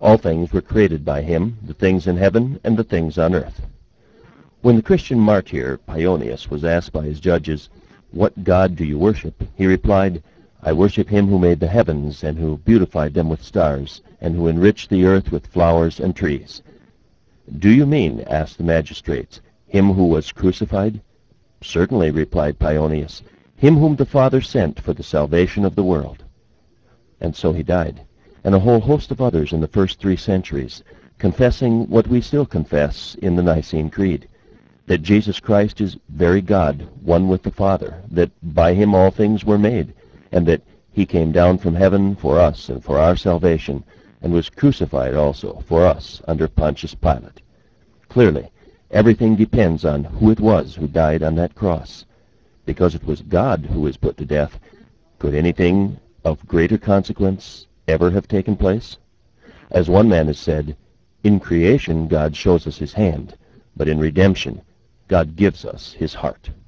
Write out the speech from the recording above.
All things were created by him, the things in heaven and the things on earth. When the Christian martyr Pionius was asked by his judges, "What God do you worship?" he replied, "I worship him who made the heavens, and who beautified them with stars, and who enriched the earth with flowers and trees." "Do you mean," asked the magistrates, "him who was crucified?" "Certainly," replied Pionius, "him whom the Father sent for the salvation of the world." And so he died, and a whole host of others in the first 3 centuries, confessing what we still confess in the Nicene Creed, that Jesus Christ is very God, one with the Father, that by him all things were made, and that he came down from heaven for us and for our salvation, and was crucified also for us under Pontius Pilate. Clearly, everything depends on who it was who died on that cross. Because it was God who was put to death, could anything of greater consequence ever have taken place? As one man has said, "In creation God shows us his hand, but in redemption God gives us his heart."